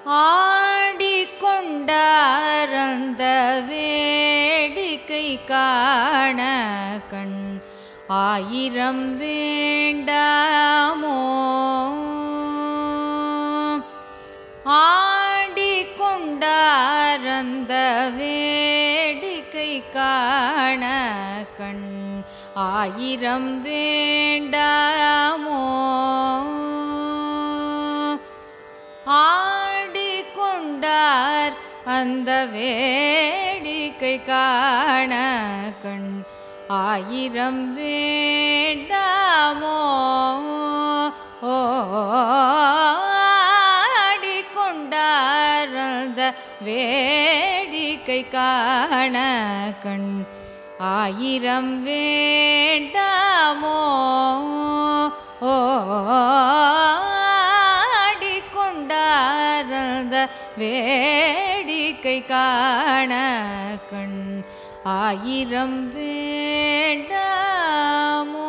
ஆடிக்கொண்டாரந்த வேடிக்கை காண கண் ஆயிரம் வேண்டாமோ? ஆடிக்கொண்டாரந்த வேடிக்கை காண கண் ஆயிரம் வேண்டாமோ? ஆடிக்கொண்டார் அந்த வேடிக்கை காண கண் ஆயிரம் வேண்டாமோ? ஆடிக்கொண்டார் அந்த வேடிக்கை காண கண் ஆயிரம் வேண்டாமோ? ஆடிக்கொண்டார் அந்த வேடிக்கை காண கண் ஆயிரம் வேண்டாமோ?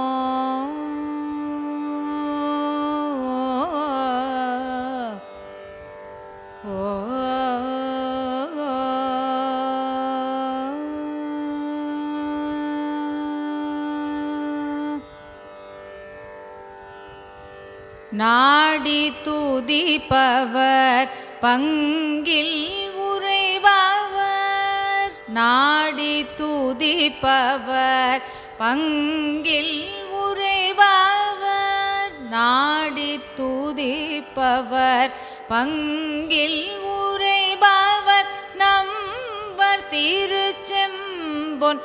நாடி துதிப்பவர் பங்கில் உறைபவர், நாடி துதிப்பவர் பங்கில் உறைபவர், நாடி துதிப்பவர் பங்கில் உறைபவர் நம்பர் திருச்செம்பொன்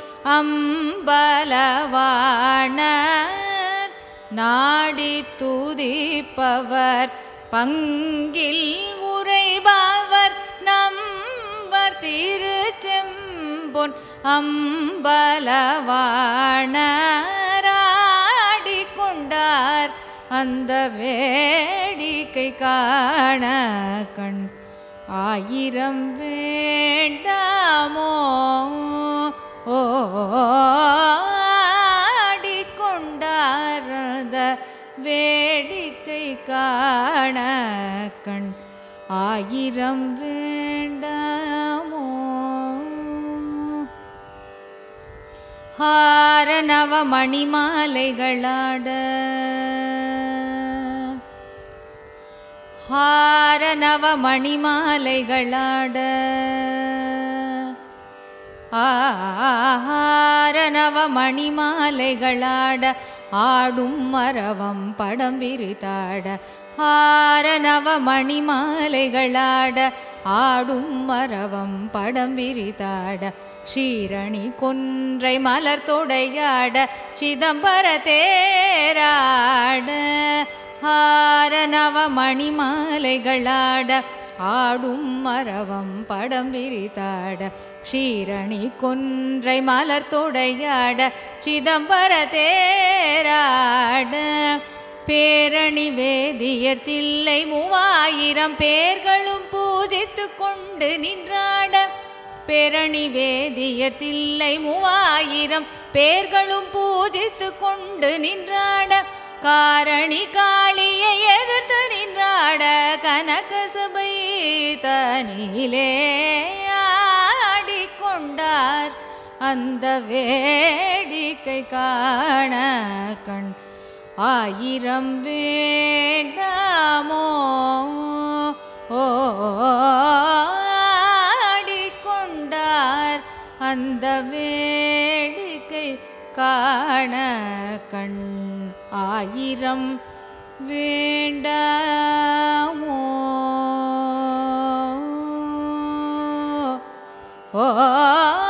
அம்பலவாணர். நாடி துதிப்பவர் பங்கில் உறைபவர் நம்பர் திருச்செம்பொன் அம்பலவாணர். ஆடிக்கொண்டார் அந்த வேடிக்கை காண கண் ஆயிரம் வேண்டாமோ? ஆடிக்கொண்டார் அந்த வேடிக்கை காண கண் ஆயிரம் வேண்டாமோ? ஹாரநவ மணிமாலைகளாட, ஹாரநவ மணிமாலைகளாட, ஆரநவ மணிமாலைகளாட ஆடும் மரவம் படம் விரித்தாட, ஆரநவ மணிமாலைகளாட ஆடும் மரவம் படம் விரித்தாட, ஷீரணி கொன்றை மலர் தொடையாட சிதம்பர தேராட, ஆரநவ மணிமாலைகளாட ஆடும் மரவம் படம் விரித்தாட, ஷீரணி கொன்றை மலர் தொடையாட சிதம்பர தேராட, பேரணி வேதியர் தில்லை 3000 பேர்களும் பூஜித்து கொண்டு நின்றாட, பேரணி வேதியர் தில்லை 3000 பேர்களும் பூஜித்து கொண்டு நின்றாட, காரணி காளியை எதிர்த்து நின்றாட கனக சபை தனிலே. ஆடிக்கொண்டார் அந்த வேடிக்கை காண கண் ஆயிரம் வேண்டாமோ? ஆடிக்கொண்டார் அந்த வேடிக்கை காண கண் ஆயிரம் வேண்டாமோ? ஓ